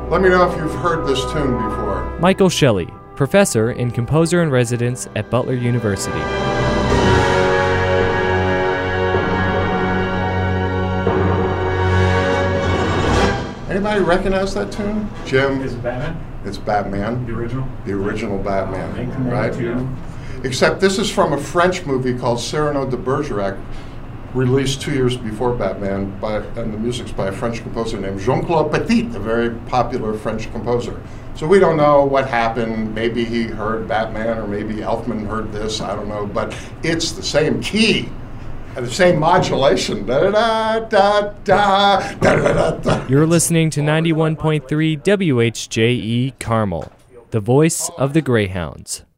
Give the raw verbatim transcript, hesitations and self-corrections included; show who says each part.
Speaker 1: Let me know if you've heard this tune before.
Speaker 2: Michael Shelley, professor and composer in residence at Butler University.
Speaker 1: Anybody recognize that tune? Jim?
Speaker 3: Is it Batman?
Speaker 1: It's Batman.
Speaker 3: The original?
Speaker 1: The original Batman,
Speaker 3: Uh,
Speaker 1: right?
Speaker 3: Yeah.
Speaker 1: Except this is from a French movie called Cyrano de Bergerac, released two years before Batman, by, and the music's by a French composer named Jean-Claude Petit, a very popular French composer. So we don't know what happened. Maybe he heard Batman, or maybe Elfman heard this, I don't know, but it's the same key and the same modulation. Da da da da da da da.
Speaker 2: You're listening to ninety-one point three W H J E Carmel, the voice of the Greyhounds.